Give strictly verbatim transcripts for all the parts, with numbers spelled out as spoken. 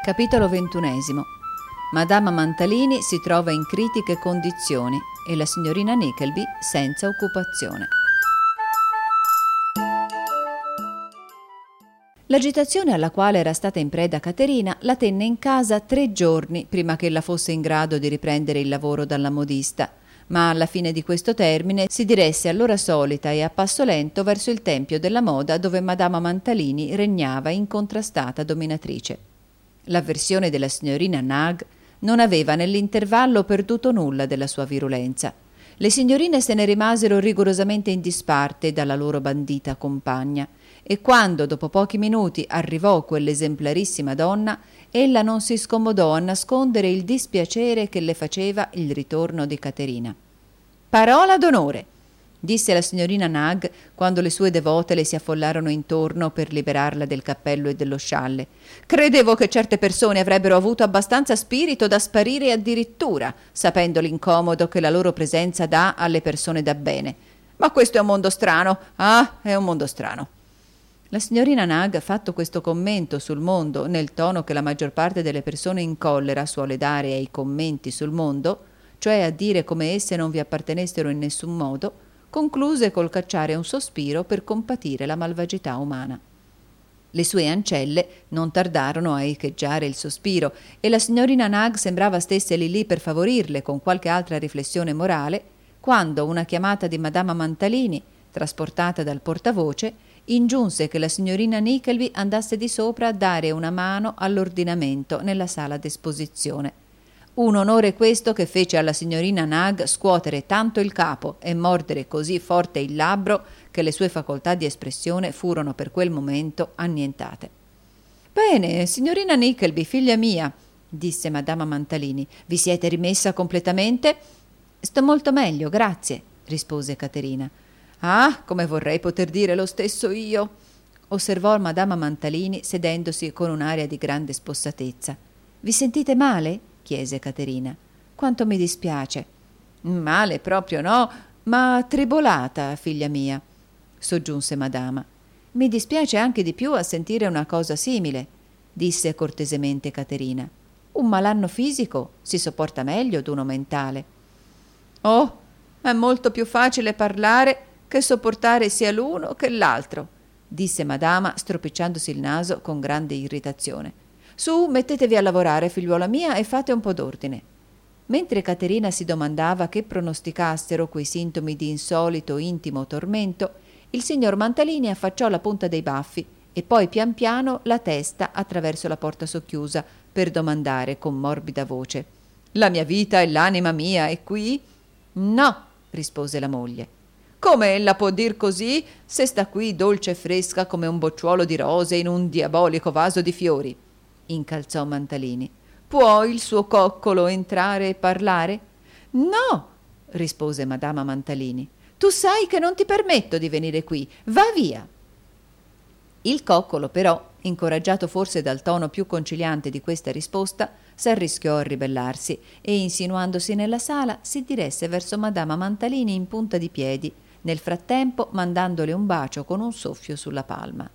Capitolo ventunesimo. Madama Mantalini si trova in critiche condizioni e la signorina Nickleby senza occupazione. L'agitazione alla quale era stata in preda Caterina la tenne in casa tre giorni prima che ella fosse in grado di riprendere il lavoro dalla modista, ma alla fine di questo termine si diresse all'ora solita e a passo lento verso il tempio della moda dove Madama Mantalini regnava incontrastata dominatrice. L'avversione della signorina Nag non aveva nell'intervallo perduto nulla della sua virulenza. Le signorine se ne rimasero rigorosamente in disparte dalla loro bandita compagna, e quando dopo pochi minuti arrivò quell'esemplarissima donna, ella non si scomodò a nascondere il dispiacere che le faceva il ritorno di Caterina. «Parola d'onore!» disse la signorina Nag quando le sue devote le si affollarono intorno per liberarla del cappello e dello scialle. «Credevo che certe persone avrebbero avuto abbastanza spirito da sparire addirittura, sapendo l'incomodo che la loro presenza dà alle persone da bene. Ma questo è un mondo strano, ah, è un mondo strano!» La signorina Nag, fatto questo commento sul mondo nel tono che la maggior parte delle persone in collera suole dare ai commenti sul mondo, cioè a dire come esse non vi appartenessero in nessun modo, concluse col cacciare un sospiro per compatire la malvagità umana. Le sue ancelle non tardarono a echeggiare il sospiro e la signorina Nag sembrava stesse lì lì per favorirle con qualche altra riflessione morale, quando una chiamata di Madama Mantalini, trasportata dal portavoce, ingiunse che la signorina Nickleby andasse di sopra a dare una mano all'ordinamento nella sala d'esposizione. Un onore questo che fece alla signorina Nag scuotere tanto il capo e mordere così forte il labbro che le sue facoltà di espressione furono per quel momento annientate. «Bene, signorina Nickleby, figlia mia», disse Madama Mantalini, «vi siete rimessa completamente?» «Sto molto meglio, grazie», rispose Caterina. «Ah, come vorrei poter dire lo stesso io», osservò Madama Mantalini sedendosi con un'aria di grande spossatezza. «Vi sentite male?» chiese Caterina. «Quanto mi dispiace». «Male proprio no, ma tribolata, figlia mia», soggiunse Madama. «Mi dispiace anche di più a sentire una cosa simile», disse cortesemente Caterina. «Un malanno fisico si sopporta meglio d'uno mentale». «Oh, è molto più facile parlare che sopportare sia l'uno che l'altro», disse Madama stropicciandosi il naso con grande irritazione. «Su, mettetevi a lavorare, figliuola mia, e fate un po' d'ordine». Mentre Caterina si domandava che pronosticassero quei sintomi di insolito intimo tormento, il signor Mantalini affacciò la punta dei baffi e poi pian piano la testa attraverso la porta socchiusa per domandare con morbida voce: «La mia vita e l'anima mia è qui?» «No», rispose la moglie. «Come ella può dir così se sta qui dolce e fresca come un bocciuolo di rose in un diabolico vaso di fiori?» incalzò Mantalini. «Può il suo coccolo entrare e parlare?» «No», rispose Madama Mantalini. «Tu sai che non ti permetto di venire qui. Va via!» Il coccolo, però, incoraggiato forse dal tono più conciliante di questa risposta, s'arrischiò a ribellarsi e, insinuandosi nella sala, si diresse verso Madama Mantalini in punta di piedi, nel frattempo mandandole un bacio con un soffio sulla palma.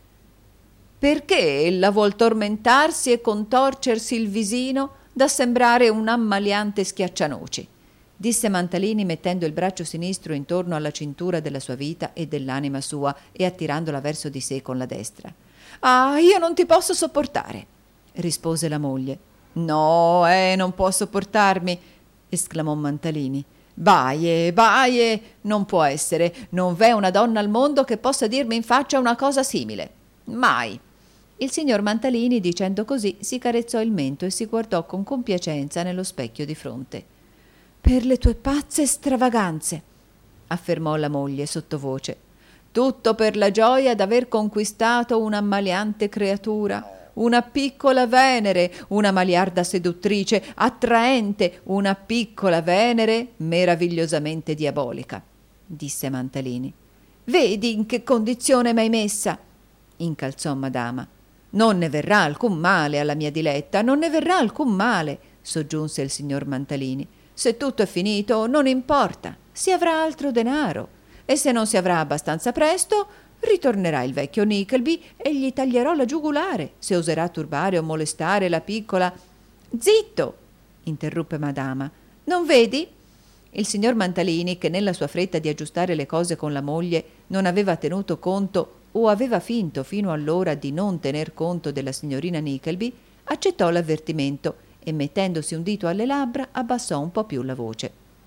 «Perché ella vuol tormentarsi e contorcersi il visino da sembrare un ammaliante schiaccianoci?» disse Mantalini mettendo il braccio sinistro intorno alla cintura della sua vita e dell'anima sua e attirandola verso di sé con la destra. «Ah, io non ti posso sopportare», rispose la moglie. «No, eh, non può sopportarmi», esclamò Mantalini. «Baie, baie, non può essere, non v'è una donna al mondo che possa dirmi in faccia una cosa simile. Mai!» Il signor Mantalini, dicendo così, si carezzò il mento e si guardò con compiacenza nello specchio di fronte. «Per le tue pazze stravaganze», affermò la moglie sottovoce. «Tutto per la gioia d'aver conquistato un'ammaliante creatura, una piccola Venere, una maliarda seduttrice, attraente, una piccola Venere meravigliosamente diabolica», disse Mantalini. «Vedi in che condizione m'hai messa», incalzò Madama. «Non ne verrà alcun male alla mia diletta, non ne verrà alcun male», soggiunse il signor Mantalini. «Se tutto è finito non importa, si avrà altro denaro, e se non si avrà abbastanza presto, Ritornerà il vecchio Nickleby e gli taglierò la giugulare se oserà turbare o molestare la piccola. Zitto, interruppe Madama. Non vedi? Il signor Mantalini, che nella sua fretta di aggiustare le cose con la moglie non aveva tenuto conto o aveva finto fino allora di non tener conto della signorina Nickleby, accettò l'avvertimento e, mettendosi un dito alle labbra, abbassò un po' più la voce.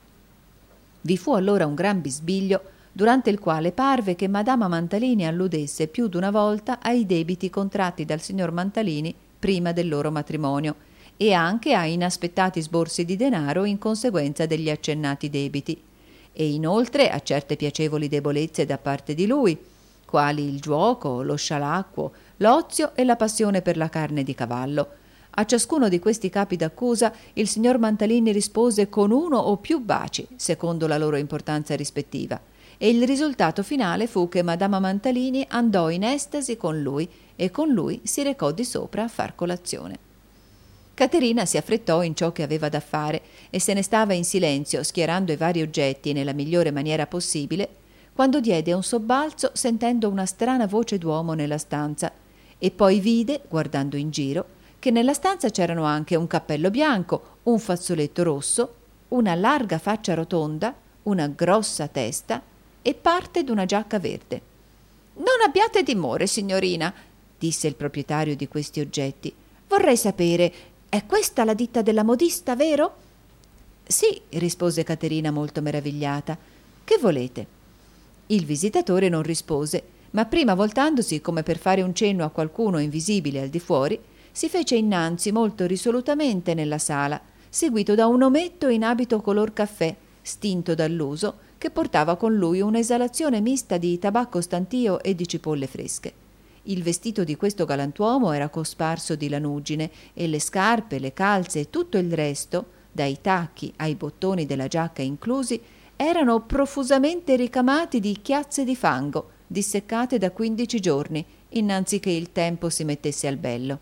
Vi fu allora un gran bisbiglio, durante il quale parve che Madama Mantalini alludesse più d'una volta ai debiti contratti dal signor Mantalini prima del loro matrimonio e anche a inaspettati sborsi di denaro in conseguenza degli accennati debiti, e inoltre a certe piacevoli debolezze da parte di lui, quali il giuoco, lo scialacquo, l'ozio e la passione per la carne di cavallo. A ciascuno di questi capi d'accusa il signor Mantalini rispose con uno o più baci, secondo la loro importanza rispettiva, e il risultato finale fu che Madama Mantalini andò in estasi con lui e con lui si recò di sopra a far colazione. Caterina si affrettò in ciò che aveva da fare e se ne stava in silenzio, schierando i vari oggetti nella migliore maniera possibile, quando diede un sobbalzo sentendo una strana voce d'uomo nella stanza e poi vide, guardando in giro, che nella stanza c'erano anche un cappello bianco, un fazzoletto rosso, una larga faccia rotonda, una grossa testa e parte d'una giacca verde. «Non abbiate timore, signorina», disse il proprietario di questi oggetti. «Vorrei sapere, è questa la ditta della modista, vero?» «Sì», rispose Caterina molto meravigliata. «Che volete?» Il visitatore non rispose, ma prima voltandosi come per fare un cenno a qualcuno invisibile al di fuori, si fece innanzi molto risolutamente nella sala, seguito da un ometto in abito color caffè, stinto dall'uso, che portava con lui un'esalazione mista di tabacco stantio e di cipolle fresche. Il vestito di questo galantuomo era cosparso di lanugine e le scarpe, le calze e tutto il resto, dai tacchi ai bottoni della giacca inclusi, erano profusamente ricamati di chiazze di fango, disseccate da quindici giorni, innanzi che il tempo si mettesse al bello.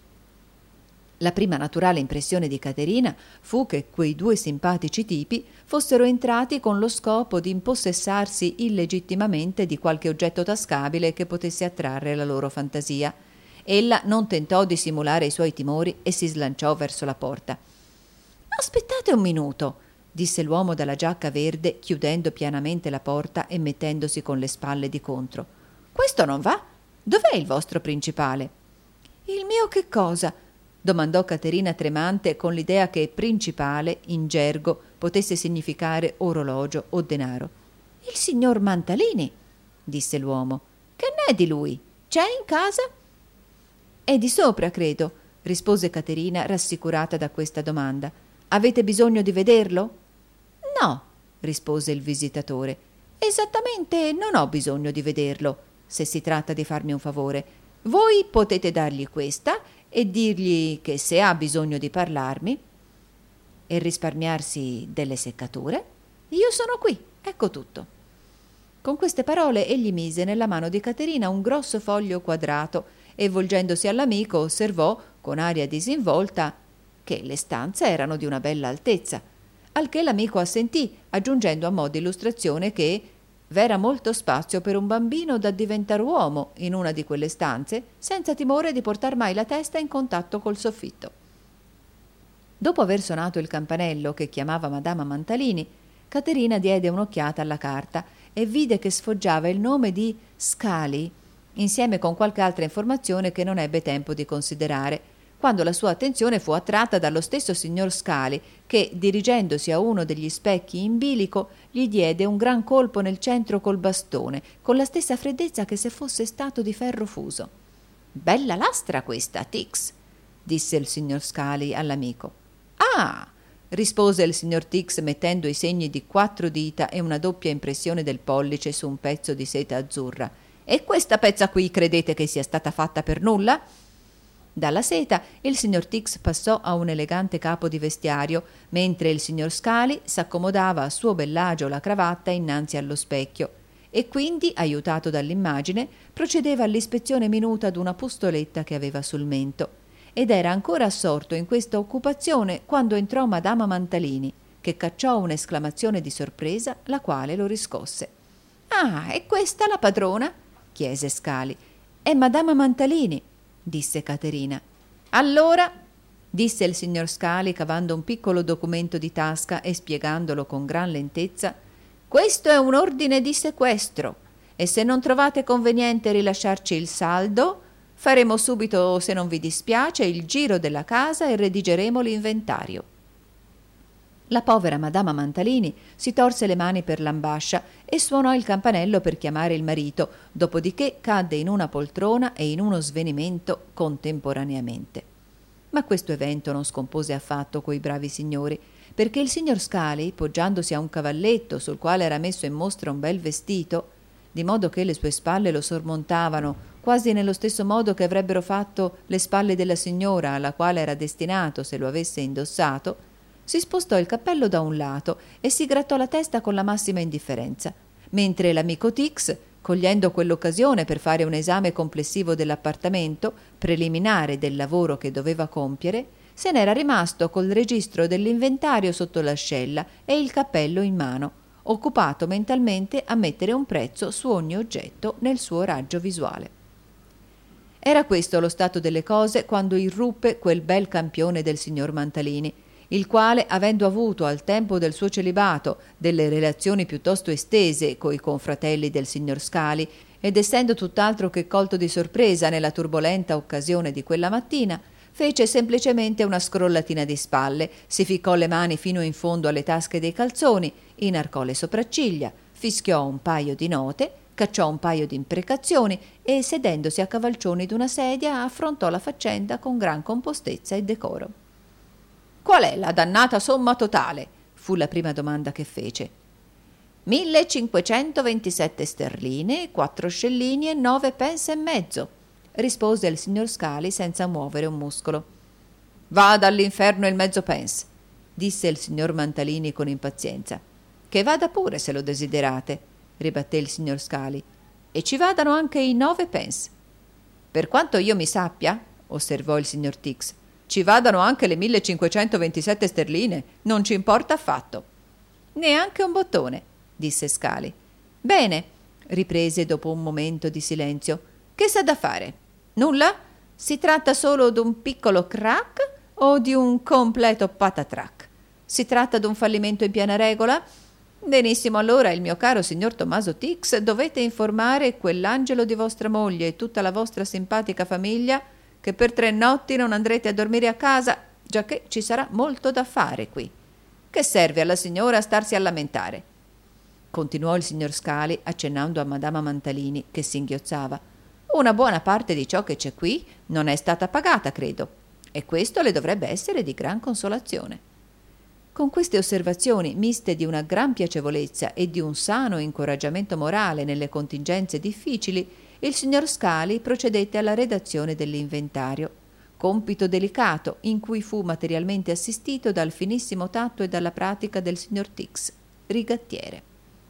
La prima naturale impressione di Caterina fu che quei due simpatici tipi fossero entrati con lo scopo di impossessarsi illegittimamente di qualche oggetto tascabile che potesse attrarre la loro fantasia. Ella non tentò di simulare i suoi timori e si slanciò verso la porta. «Aspettate un minuto», disse l'uomo dalla giacca verde, chiudendo pianamente la porta e mettendosi con le spalle di contro. «Questo non va? Dov'è il vostro principale?» «Il mio che cosa?» domandò Caterina tremante, con l'idea che principale, in gergo, potesse significare orologio o denaro. «Il signor Mantalini», disse l'uomo. «Che n'è di lui? C'è in casa?» «È di sopra, credo», rispose Caterina, rassicurata da questa domanda. «Avete bisogno di vederlo?» «No», rispose il visitatore. «Esattamente non ho bisogno di vederlo, se si tratta di farmi un favore. Voi potete dargli questa e dirgli che se ha bisogno di parlarmi e risparmiarsi delle seccature, io sono qui, ecco tutto». Con queste parole egli mise nella mano di Caterina un grosso foglio quadrato e, volgendosi all'amico, osservò con aria disinvolta che le stanze erano di una bella altezza, al che l'amico assentì, aggiungendo a mo' di illustrazione che v'era molto spazio per un bambino da diventar uomo in una di quelle stanze, senza timore di portar mai la testa in contatto col soffitto. Dopo aver suonato il campanello che chiamava Madama Mantalini, Caterina diede un'occhiata alla carta e vide che sfoggiava il nome di Scali, insieme con qualche altra informazione che non ebbe tempo di considerare, quando la sua attenzione fu attratta dallo stesso signor Scali che, dirigendosi a uno degli specchi in bilico, gli diede un gran colpo nel centro col bastone, con la stessa freddezza che se fosse stato di ferro fuso. «Bella lastra questa, Tix», disse il signor Scali all'amico. «Ah!» rispose il signor Tix, mettendo i segni di quattro dita e una doppia impressione del pollice su un pezzo di seta azzurra. «E questa pezza qui credete che sia stata fatta per nulla?» Dalla seta il signor Tix passò a un elegante capo di vestiario, mentre il signor Scali s'accomodava a suo bellagio la cravatta innanzi allo specchio e quindi, aiutato dall'immagine, procedeva all'ispezione minuta d'una pustoletta che aveva sul mento, ed era ancora assorto in questa occupazione quando entrò Madama Mantalini, che cacciò un'esclamazione di sorpresa, la quale lo riscosse. «Ah, è questa la padrona? chiese Scali. È Madama Mantalini, disse Caterina. Allora, disse il signor Scali cavando un piccolo documento di tasca e spiegandolo con gran lentezza, questo è un ordine di sequestro e se non trovate conveniente rilasciarci il saldo, faremo subito, se non vi dispiace, il giro della casa e redigeremo l'inventario. La povera Madama Mantalini si torse le mani per l'ambascia e suonò il campanello per chiamare il marito, dopodiché cadde in una poltrona e in uno svenimento contemporaneamente. Ma questo evento non scompose affatto quei bravi signori, perché il signor Scali, poggiandosi a un cavalletto sul quale era messo in mostra un bel vestito, di modo che le sue spalle lo sormontavano quasi nello stesso modo che avrebbero fatto le spalle della signora alla quale era destinato se lo avesse indossato, si spostò il cappello da un lato e si grattò la testa con la massima indifferenza, mentre l'amico Tix, cogliendo quell'occasione per fare un esame complessivo dell'appartamento, preliminare del lavoro che doveva compiere, se n'era rimasto col registro dell'inventario sotto l'ascella e il cappello in mano, occupato mentalmente a mettere un prezzo su ogni oggetto nel suo raggio visuale. Era questo lo stato delle cose quando irruppe quel bel campione del signor Mantalini, il quale, avendo avuto al tempo del suo celibato delle relazioni piuttosto estese coi confratelli del signor Scali ed essendo tutt'altro che colto di sorpresa nella turbolenta occasione di quella mattina, fece semplicemente una scrollatina di spalle, si ficcò le mani fino in fondo alle tasche dei calzoni, inarcò le sopracciglia, fischiò un paio di note, cacciò un paio di imprecazioni e, sedendosi a cavalcioni d'una sedia, affrontò la faccenda con gran compostezza e decoro. «Qual è la dannata somma totale?» fu la prima domanda che fece. «Millecinquecentoventisette sterline, quattro scellini e nove pence e mezzo», rispose il signor Scali senza muovere un muscolo. «Vada all'inferno il mezzo pence», disse il signor Mantalini con impazienza. «Che vada pure se lo desiderate», ribatté il signor Scali, «e ci vadano anche i nove pence». «Per quanto io mi sappia», osservò il signor Tix, «ci vadano anche le millecinquecentoventisette sterline, non ci importa affatto». «Neanche un bottone», disse Scali. «Bene», riprese dopo un momento di silenzio, «che s'ha da fare? Nulla? Si tratta solo d'un piccolo crack o di un completo patatrac? Si tratta d'un fallimento in piena regola? Benissimo, allora, il mio caro signor Tommaso Tix, dovete informare quell'angelo di vostra moglie e tutta la vostra simpatica famiglia che per tre notti non andrete a dormire a casa, giacché ci sarà molto da fare qui. Che serve alla signora starsi a lamentare?» Continuò il signor Scali accennando a Madama Mantalini che singhiozzava. «Una buona parte di ciò che c'è qui non è stata pagata, credo, e questo le dovrebbe essere di gran consolazione». Con queste osservazioni, miste di una gran piacevolezza e di un sano incoraggiamento morale nelle contingenze difficili, il signor Scali procedette alla redazione dell'inventario, compito delicato in cui fu materialmente assistito dal finissimo tatto e dalla pratica del signor Tix, rigattiere.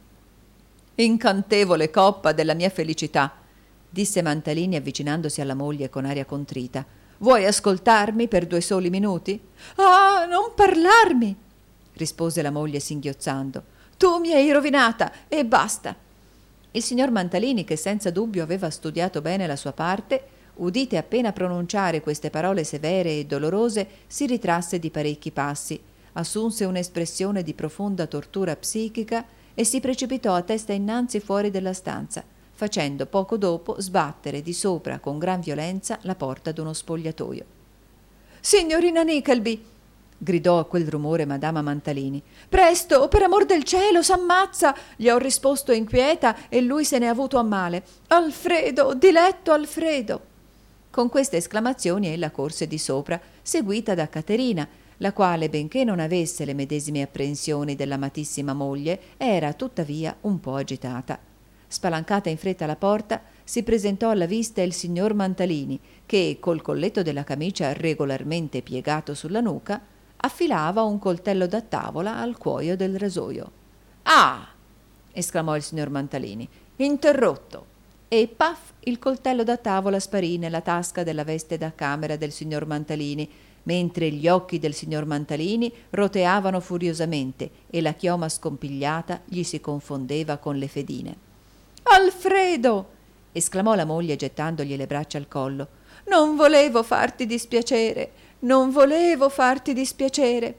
«Incantevole coppa della mia felicità», disse Mantalini avvicinandosi alla moglie con aria contrita. «Vuoi ascoltarmi per due soli minuti?» «Ah, non parlarmi!» rispose la moglie singhiozzando. «Tu mi hai rovinata e basta!» Il signor Mantalini, che senza dubbio aveva studiato bene la sua parte, udite appena pronunciare queste parole severe e dolorose, si ritrasse di parecchi passi, assunse un'espressione di profonda tortura psichica e si precipitò a testa innanzi fuori della stanza, facendo poco dopo sbattere di sopra con gran violenza la porta d'uno spogliatoio. «Signorina Nickleby!» gridò a quel rumore Madama Mantalini. «Presto, per amor del cielo, s'ammazza!» Gli ho risposto inquieta e lui se n'è avuto a male. «Alfredo, diletto Alfredo!» Con queste esclamazioni ella corse di sopra, seguita da Caterina, la quale, benché non avesse le medesime apprensioni dell'amatissima moglie, era tuttavia un po' agitata. Spalancata in fretta la porta, si presentò alla vista il signor Mantalini, che, col colletto della camicia regolarmente piegato sulla nuca, affilava un coltello da tavola al cuoio del rasoio. «Ah!» esclamò il signor Mantalini. «Interrotto!» E paf, il coltello da tavola sparì nella tasca della veste da camera del signor Mantalini, mentre gli occhi del signor Mantalini roteavano furiosamente e la chioma scompigliata gli si confondeva con le fedine. «Alfredo!» esclamò la moglie gettandogli le braccia al collo. Non volevo farti dispiacere, non volevo farti dispiacere.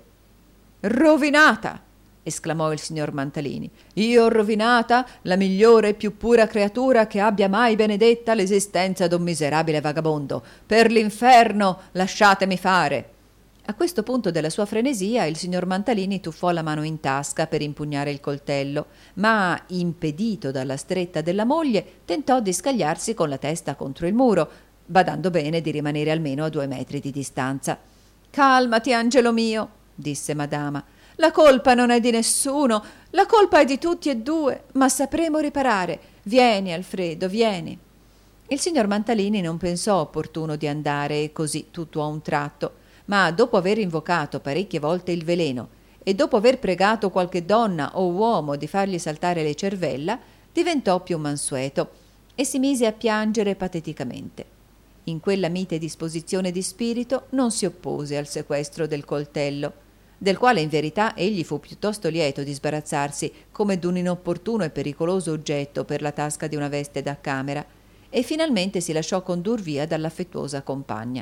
Rovinata! esclamò il signor Mantalini. Io rovinata, la migliore e più pura creatura che abbia mai benedetta l'esistenza d'un miserabile vagabondo. Per l'inferno, lasciatemi fare. A questo punto della sua frenesia il signor Mantalini tuffò la mano in tasca per impugnare il coltello, ma, impedito dalla stretta della moglie, tentò di scagliarsi con la testa contro il muro, badando bene di rimanere almeno a due metri di distanza. Calmati, angelo mio, disse madama. La colpa non è di nessuno, la colpa è di tutti e due, ma sapremo riparare. Vieni, Alfredo, vieni. Il signor Mantalini non pensò opportuno di andare così tutto a un tratto, ma dopo aver invocato parecchie volte il veleno e dopo aver pregato qualche donna o uomo di fargli saltare le cervella, diventò più mansueto e si mise a piangere pateticamente. In quella mite disposizione di spirito non si oppose al sequestro del coltello, del quale in verità egli fu piuttosto lieto di sbarazzarsi come d'un inopportuno e pericoloso oggetto per la tasca di una veste da camera, e finalmente si lasciò condur via dall'affettuosa compagna.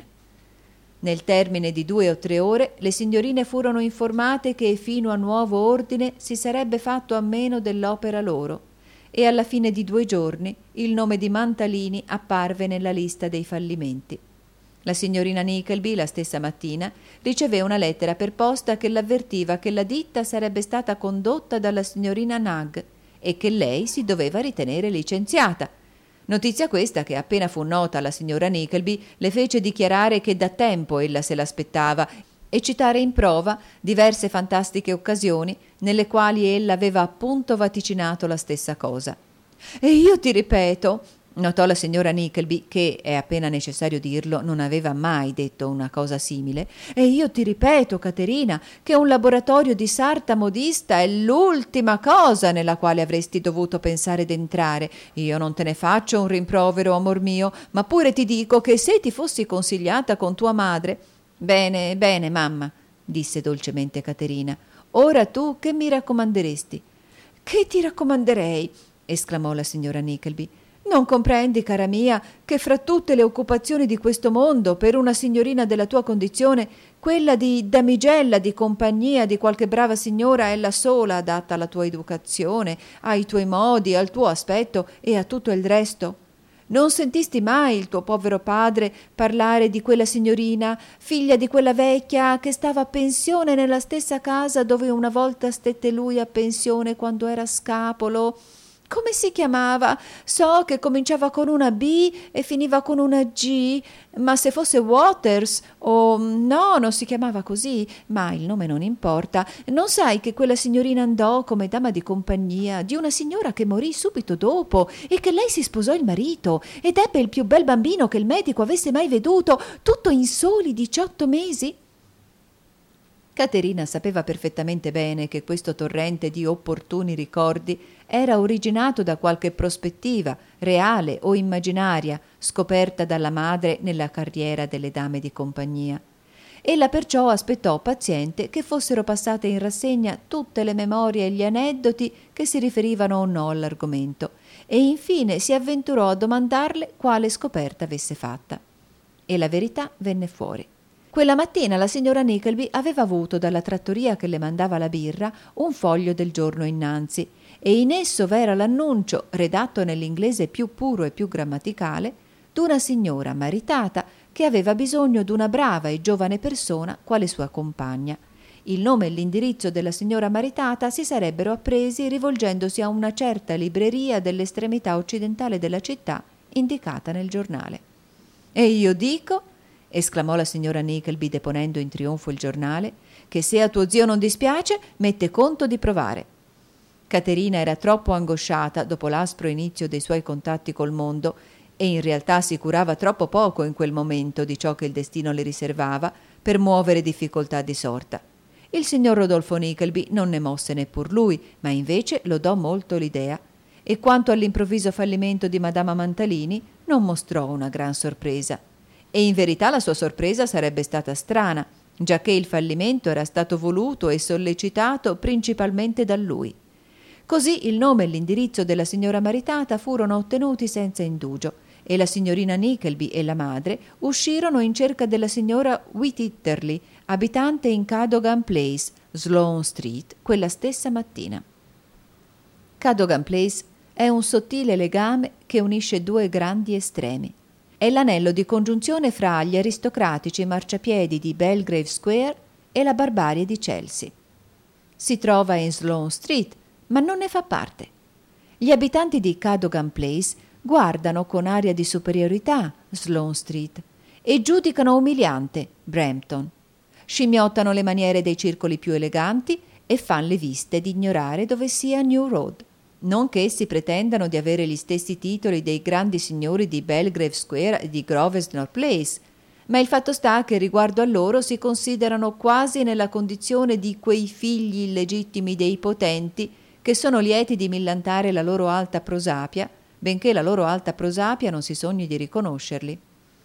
Nel termine di due o tre ore le signorine furono informate che fino a nuovo ordine si sarebbe fatto a meno dell'opera loro, e alla fine di due giorni il nome di Mantalini apparve nella lista dei fallimenti. La signorina Nickleby la stessa mattina ricevé una lettera per posta che l'avvertiva che la ditta sarebbe stata condotta dalla signorina Nugg e che lei si doveva ritenere licenziata. Notizia questa che, appena fu nota alla signora Nickleby, le fece dichiarare che da tempo ella se l'aspettava e citare in prova diverse fantastiche occasioni nelle quali ella aveva appunto vaticinato la stessa cosa. E io ti ripeto, notò la signora Nickleby, che, è appena necessario dirlo, non aveva mai detto una cosa simile, e io ti ripeto, Caterina, che un laboratorio di sarta modista è l'ultima cosa nella quale avresti dovuto pensare d'entrare. Io non te ne faccio un rimprovero, amor mio, ma pure ti dico che se ti fossi consigliata con tua madre... Bene, bene, mamma, disse dolcemente Caterina. Ora tu che mi raccomanderesti? Che ti raccomanderei? Esclamò la signora Nickleby. Non comprendi, cara mia, che fra tutte le occupazioni di questo mondo, per una signorina della tua condizione, quella di damigella di compagnia di qualche brava signora è la sola adatta alla tua educazione, ai tuoi modi, al tuo aspetto e a tutto il resto? Non sentisti mai il tuo povero padre parlare di quella signorina, figlia di quella vecchia che stava a pensione nella stessa casa dove una volta stette lui a pensione quando era scapolo? Come si chiamava? So che cominciava con una B e finiva con una G, ma se fosse Waters o... no, non si chiamava così, ma il nome non importa. Non sai che quella signorina andò come dama di compagnia di una signora che morì subito dopo e che lei si sposò il marito ed ebbe il più bel bambino che il medico avesse mai veduto, tutto in soli diciotto mesi? Caterina sapeva perfettamente bene che questo torrente di opportuni ricordi era originato da qualche prospettiva, reale o immaginaria, scoperta dalla madre nella carriera delle dame di compagnia. Ella perciò aspettò paziente che fossero passate in rassegna tutte le memorie e gli aneddoti che si riferivano o no all'argomento, e infine si avventurò a domandarle quale scoperta avesse fatta. E la verità venne fuori. Quella mattina la signora Nickleby aveva avuto dalla trattoria che le mandava la birra un foglio del giorno innanzi, e in esso v'era l'annuncio, redatto nell'inglese più puro e più grammaticale, d'una signora maritata che aveva bisogno d'una brava e giovane persona quale sua compagna. Il nome e l'indirizzo della signora maritata si sarebbero appresi rivolgendosi a una certa libreria dell'estremità occidentale della città indicata nel giornale. E io dico, esclamò la signora Nickleby deponendo in trionfo il giornale, che se a tuo zio non dispiace mette conto di provare. Caterina era troppo angosciata dopo l'aspro inizio dei suoi contatti col mondo e in realtà si curava troppo poco in quel momento di ciò che il destino le riservava per muovere difficoltà di sorta. Il signor Rodolfo Nickleby non ne mosse neppur lui, ma invece lodò molto l'idea, e quanto all'improvviso fallimento di madama Mantalini non mostrò una gran sorpresa. E in verità la sua sorpresa sarebbe stata strana, giacché il fallimento era stato voluto e sollecitato principalmente da lui. Così il nome e l'indirizzo della signora maritata furono ottenuti senza indugio e la signorina Nickleby e la madre uscirono in cerca della signora Wititterly, abitante in Cadogan Place, Sloane Street, quella stessa mattina. Cadogan Place è un sottile legame che unisce due grandi estremi. È l'anello di congiunzione fra gli aristocratici marciapiedi di Belgrave Square e la barbarie di Chelsea. Si trova in Sloane Street, ma non ne fa parte. Gli abitanti di Cadogan Place guardano con aria di superiorità Sloane Street e giudicano umiliante Brampton. Scimmiottano le maniere dei circoli più eleganti e fan le viste di ignorare dove sia New Road. Non che essi pretendano di avere gli stessi titoli dei grandi signori di Belgrave Square e di Grosvenor Place, ma il fatto sta che riguardo a loro si considerano quasi nella condizione di quei figli illegittimi dei potenti che sono lieti di millantare la loro alta prosapia, benché la loro alta prosapia non si sogni di riconoscerli.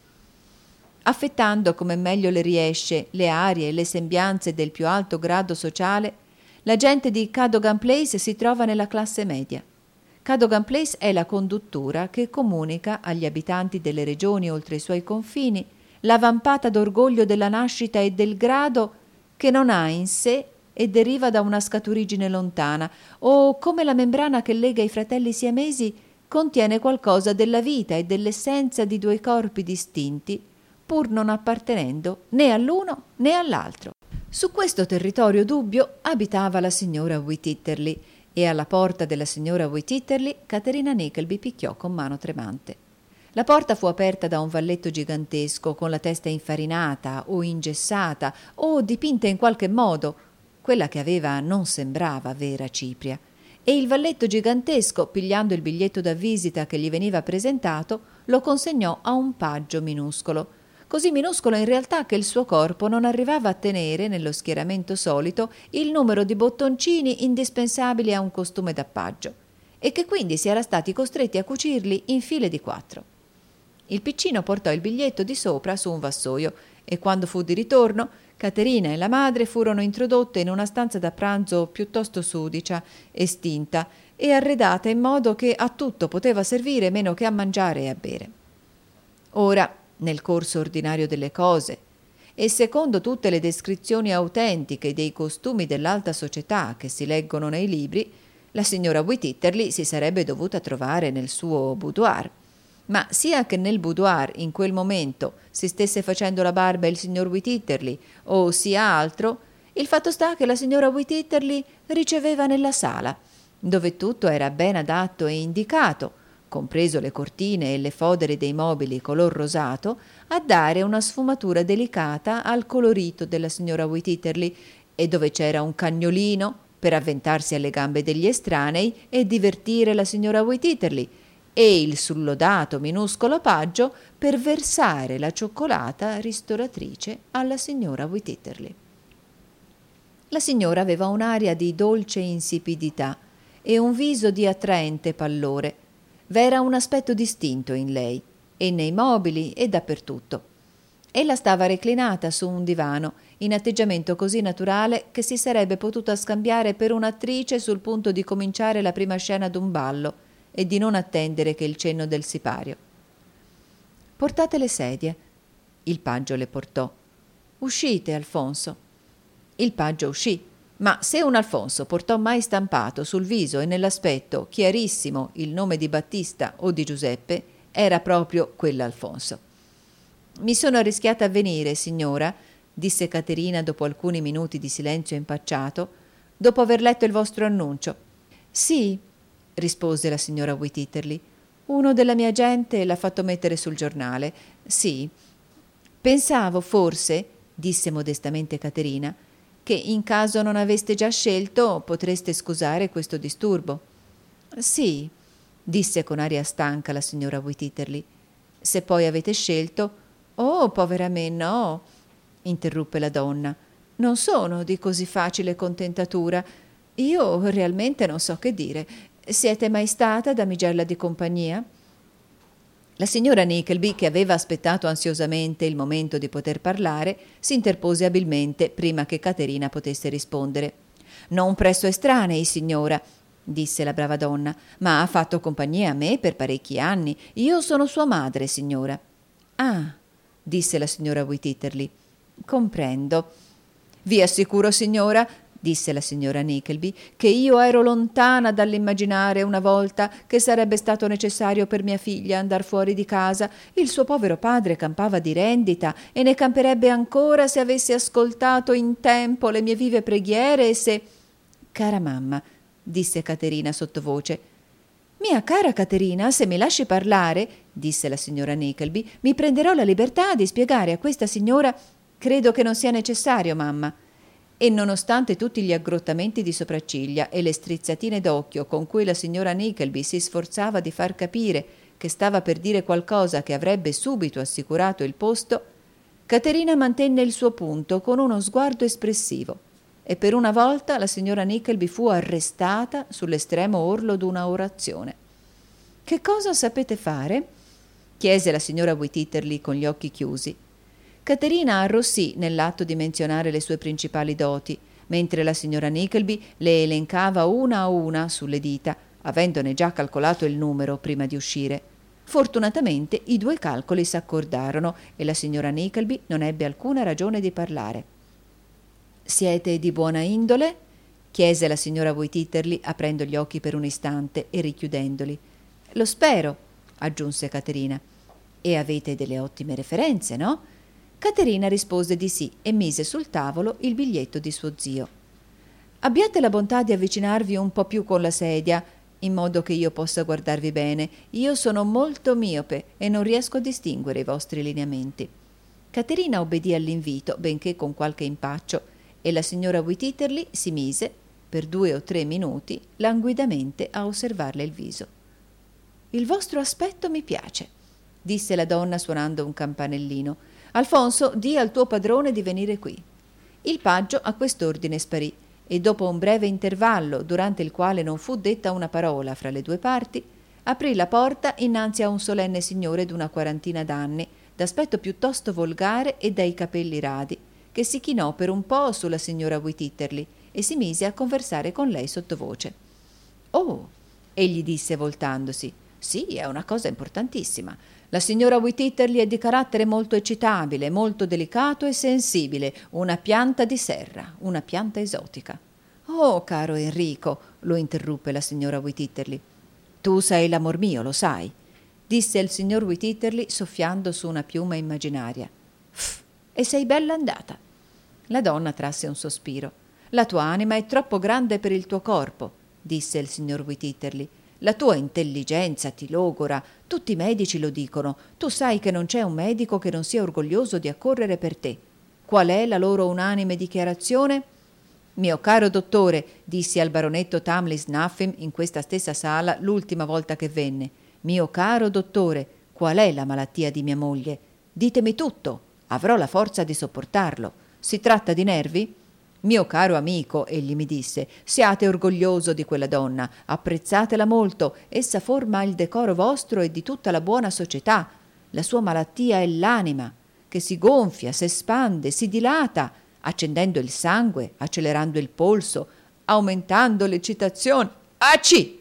Affettando come meglio le riesce le arie e le sembianze del più alto grado sociale, la gente di Cadogan Place si trova nella classe media. Cadogan Place è la conduttura che comunica agli abitanti delle regioni oltre i suoi confini la vampata d'orgoglio della nascita e del grado che non ha in sé e deriva da una scaturigine lontana, o come la membrana che lega i fratelli siamesi contiene qualcosa della vita e dell'essenza di due corpi distinti, pur non appartenendo né all'uno né all'altro. Su questo territorio dubbio abitava la signora Wititterly, e alla porta della signora Wititterly Caterina Nickleby picchiò con mano tremante. La porta fu aperta da un valletto gigantesco con la testa infarinata o ingessata o dipinta in qualche modo. Quella che aveva non sembrava vera cipria, e il valletto gigantesco, pigliando il biglietto da visita che gli veniva presentato, lo consegnò a un paggio minuscolo, così minuscolo in realtà che il suo corpo non arrivava a tenere, nello schieramento solito, il numero di bottoncini indispensabili a un costume d'appaggio, e che quindi si era stati costretti a cucirli in file di quattro. Il piccino portò il biglietto di sopra su un vassoio, e quando fu di ritorno, Caterina e la madre furono introdotte in una stanza da pranzo piuttosto sudicia e stinta e arredata in modo che a tutto poteva servire meno che a mangiare e a bere. Ora, nel corso ordinario delle cose, e secondo tutte le descrizioni autentiche dei costumi dell'alta società che si leggono nei libri, la signora Wititterly si sarebbe dovuta trovare nel suo boudoir. Ma sia che nel boudoir in quel momento si stesse facendo la barba il signor Wititterly o sia altro, il fatto sta che la signora Wititterly riceveva nella sala, dove tutto era ben adatto e indicato, compreso le cortine e le fodere dei mobili color rosato, a dare una sfumatura delicata al colorito della signora Wititterly, e dove c'era un cagnolino per avventarsi alle gambe degli estranei e divertire la signora Wititterly, e il sullodato minuscolo paggio per versare la cioccolata ristoratrice alla signora Wititterly. La signora aveva un'aria di dolce insipidità e un viso di attraente pallore. V'era un aspetto distinto in lei, e nei mobili e dappertutto. Ella stava reclinata su un divano, in atteggiamento così naturale che si sarebbe potuta scambiare per un'attrice sul punto di cominciare la prima scena d'un ballo e di non attendere che il cenno del sipario. «Portate le sedie». Il paggio le portò. «Uscite, Alfonso». Il paggio uscì, ma se un Alfonso portò mai stampato sul viso e nell'aspetto chiarissimo il nome di Battista o di Giuseppe, era proprio quell'Alfonso. «Mi sono arrischiata a venire, signora», disse Caterina dopo alcuni minuti di silenzio impacciato, «dopo aver letto il vostro annuncio». «Sì», rispose la signora Wititterly, «uno della mia gente l'ha fatto mettere sul giornale. Sì. Pensavo forse», disse modestamente Caterina, «che in caso non aveste già scelto potreste scusare questo disturbo». «Sì», disse con aria stanca la signora Wititterly. «Se poi avete scelto». «Oh, povera me, no», interruppe la donna. «Non sono di così facile contentatura. Io realmente non so che dire. Siete mai stata damigella di compagnia?» La signora Nickleby, che aveva aspettato ansiosamente il momento di poter parlare, si interpose abilmente prima che Caterina potesse rispondere. «Non presso estranei, signora. disse la brava donna, ma ha fatto compagnia a me per parecchi anni. Io sono sua madre, signora. Ah, disse la signora Wititterly, comprendo. Vi assicuro, signora, disse la signora Nickleby, che io ero lontana dall'immaginare una volta che sarebbe stato necessario per mia figlia andar fuori di casa. Il suo povero padre campava di rendita e ne camperebbe ancora se avesse ascoltato in tempo le mie vive preghiere e se... Cara mamma, disse Caterina sottovoce. Mia cara Caterina, se mi lasci parlare, disse la signora Nickleby, mi prenderò la libertà di spiegare a questa signora... Credo che non sia necessario, mamma. E nonostante tutti gli aggrottamenti di sopracciglia e le strizzatine d'occhio con cui la signora Nickleby si sforzava di far capire che stava per dire qualcosa che avrebbe subito assicurato il posto, Caterina mantenne il suo punto con uno sguardo espressivo e per una volta la signora Nickleby fu arrestata sull'estremo orlo d'una orazione. «Che cosa sapete fare?» chiese la signora Wititterly con gli occhi chiusi. Caterina arrossì nell'atto di menzionare le sue principali doti, mentre la signora Nickleby le elencava una a una sulle dita, avendone già calcolato il numero prima di uscire. Fortunatamente i due calcoli s'accordarono e la signora Nickleby non ebbe alcuna ragione di parlare. «Siete di buona indole?» chiese la signora Wititterly aprendo gli occhi per un istante e richiudendoli. «Lo spero», aggiunse Caterina. «E avete delle ottime referenze, no?» Caterina rispose di sì e mise sul tavolo il biglietto di suo zio. «Abbiate la bontà di avvicinarvi un po' più con la sedia, in modo che io possa guardarvi bene. Io sono molto miope e non riesco a distinguere i vostri lineamenti». Caterina obbedì all'invito, benché con qualche impaccio, e la signora Wititterly si mise, per due o tre minuti, languidamente a osservarle il viso. «Il vostro aspetto mi piace», disse la donna suonando un campanellino. «Alfonso, di al tuo padrone di venire qui». Il paggio a quest'ordine sparì e dopo un breve intervallo, durante il quale non fu detta una parola fra le due parti, aprì la porta innanzi a un solenne signore d'una quarantina d'anni, d'aspetto piuttosto volgare e dai capelli radi, che si chinò per un po' sulla signora Wititterly e si mise a conversare con lei sottovoce. «Oh», egli disse voltandosi, «sì, è una cosa importantissima. La signora Wititterly è di carattere molto eccitabile, molto delicato e sensibile, una pianta di serra, una pianta esotica». «Oh, caro Enrico», lo interruppe la signora Wititterly. «Tu sei l'amor mio, lo sai», disse il signor Wititterly soffiando su una piuma immaginaria. «Pff, e sei bella andata». La donna trasse un sospiro. «La tua anima è troppo grande per il tuo corpo», disse il signor Wititterly. «La tua intelligenza ti logora, tutti i medici lo dicono, tu sai che non c'è un medico che non sia orgoglioso di accorrere per te. Qual è la loro unanime dichiarazione?» «Mio caro dottore», dissi al baronetto Tamlyn Snuffim in questa stessa sala l'ultima volta che venne, «mio caro dottore, qual è la malattia di mia moglie? Ditemi tutto, avrò la forza di sopportarlo. Si tratta di nervi?» «Mio caro amico», egli mi disse, «siate orgoglioso di quella donna, apprezzatela molto, essa forma il decoro vostro e di tutta la buona società. La sua malattia è l'anima, che si gonfia, si espande, si dilata, accendendo il sangue, accelerando il polso, aumentando l'eccitazione. Acci!»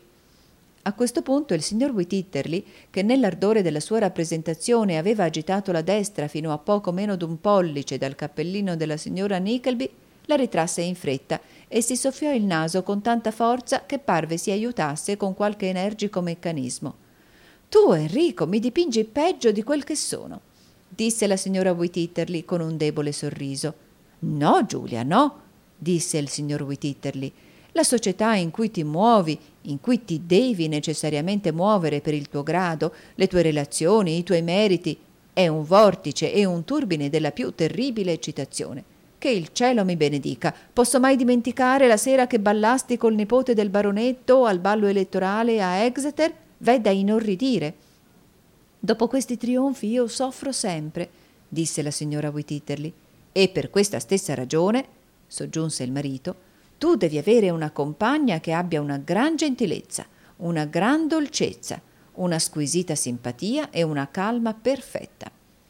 A questo punto il signor Wititterly, che nell'ardore della sua rappresentazione aveva agitato la destra fino a poco meno d'un pollice dal cappellino della signora Nickleby, la ritrasse in fretta e si soffiò il naso con tanta forza che parve si aiutasse con qualche energico meccanismo. «Tu, Enrico, mi dipingi peggio di quel che sono», disse la signora Wititterly con un debole sorriso. «No, Giulia, no», disse il signor Wititterly. «La società in cui ti muovi, in cui ti devi necessariamente muovere per il tuo grado, le tue relazioni, i tuoi meriti, è un vortice e un turbine della più terribile eccitazione. Che il cielo mi benedica. Posso mai dimenticare la sera che ballasti col nipote del baronetto al ballo elettorale a Exeter? V'è da inorridire». «Dopo questi trionfi io soffro sempre», disse la signora Wititterly. «E per questa stessa ragione», soggiunse il marito, «tu devi avere una compagna che abbia una gran gentilezza, una gran dolcezza, una squisita simpatia e una calma perfetta».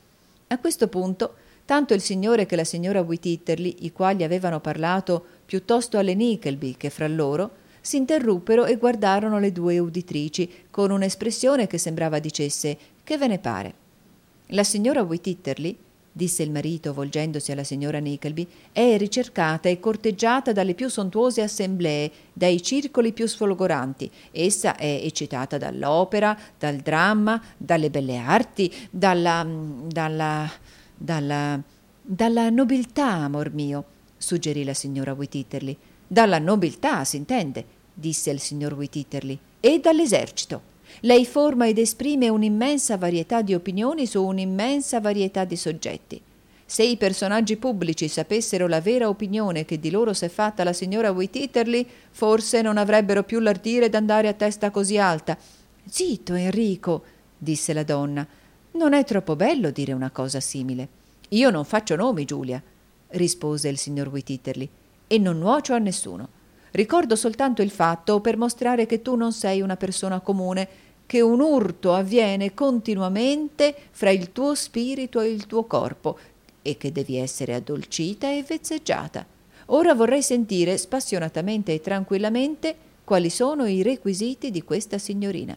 A questo punto tanto il signore che la signora Wititterly, i quali avevano parlato piuttosto alle Nickleby che fra loro, si interruppero e guardarono le due uditrici con un'espressione che sembrava dicesse: «Che ve ne pare?» «La signora Whititterly», disse il marito volgendosi alla signora Nickleby, «è ricercata e corteggiata dalle più sontuose assemblee, dai circoli più sfolgoranti. Essa è eccitata dall'opera, dal dramma, dalle belle arti, dalla... dalla... dalla... dalla nobiltà, amor mio», suggerì la signora Whititterly. «Dalla nobiltà, s'intende», disse il signor Whititterly, «e dall'esercito. Lei forma ed esprime un'immensa varietà di opinioni su un'immensa varietà di soggetti. Se i personaggi pubblici sapessero la vera opinione che di loro s'è fatta la signora Whititterly, forse non avrebbero più l'ardire d'andare a testa così alta». «Zitto, Enrico», disse la donna, «non è troppo bello dire una cosa simile». «Io non faccio nomi, Giulia», rispose il signor Whititterly, «e non nuocio a nessuno. Ricordo soltanto il fatto per mostrare che tu non sei una persona comune, che un urto avviene continuamente fra il tuo spirito e il tuo corpo e che devi essere addolcita e vezzeggiata. Ora vorrei sentire spassionatamente e tranquillamente quali sono i requisiti di questa signorina».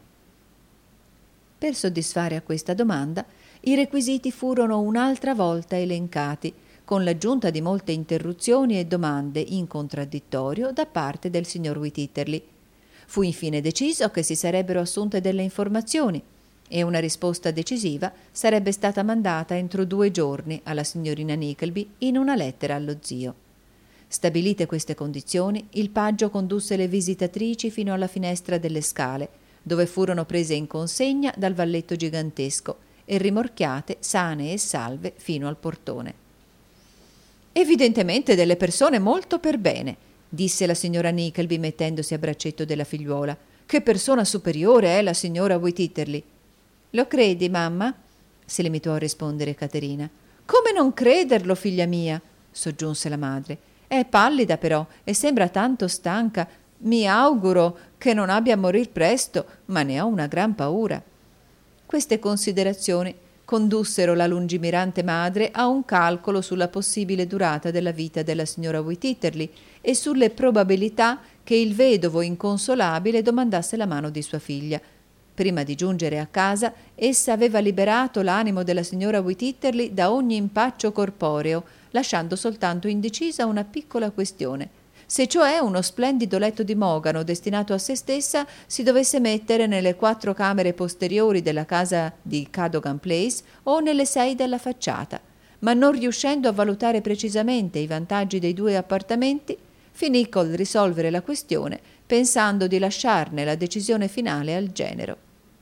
Per soddisfare a questa domanda, i requisiti furono un'altra volta elencati, con l'aggiunta di molte interruzioni e domande in contraddittorio da parte del signor Whititterly. Fu infine deciso che si sarebbero assunte delle informazioni e una risposta decisiva sarebbe stata mandata entro due giorni alla signorina Nickleby in una lettera allo zio. Stabilite queste condizioni, il paggio condusse le visitatrici fino alla finestra delle scale, dove furono prese in consegna dal valletto gigantesco e rimorchiate sane e salve fino al portone. «Evidentemente delle persone molto per bene», disse la signora Nickleby mettendosi a braccetto della figliuola. «Che persona superiore è la signora Whititterly!» «Lo credi, mamma?» si limitò a rispondere Caterina. «Come non crederlo, figlia mia?» soggiunse la madre. «È pallida però e sembra tanto stanca. Mi auguro che non abbia a morir presto, ma ne ho una gran paura». Queste considerazioni condussero la lungimirante madre a un calcolo sulla possibile durata della vita della signora Whititterly e sulle probabilità che il vedovo inconsolabile domandasse la mano di sua figlia. Prima di giungere a casa, essa aveva liberato l'animo della signora Whititterly da ogni impaccio corporeo, lasciando soltanto indecisa una piccola questione: se cioè uno splendido letto di mogano destinato a se stessa si dovesse mettere nelle quattro camere posteriori della casa di Cadogan Place o nelle sei della facciata, ma non riuscendo a valutare precisamente i vantaggi dei due appartamenti, finì col risolvere la questione pensando di lasciarne la decisione finale al genero.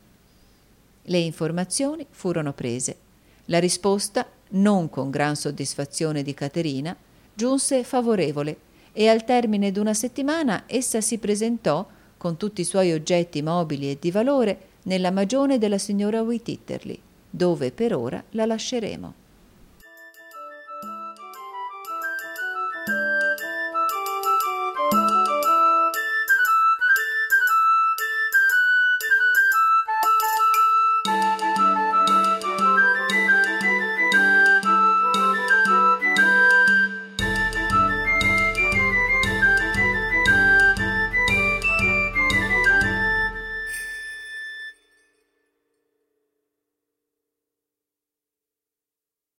Le informazioni furono prese. La risposta, non con gran soddisfazione di Caterina, giunse favorevole e al termine d'una settimana essa si presentò, con tutti i suoi oggetti mobili e di valore, nella magione della signora Whititterly, dove per ora la lasceremo.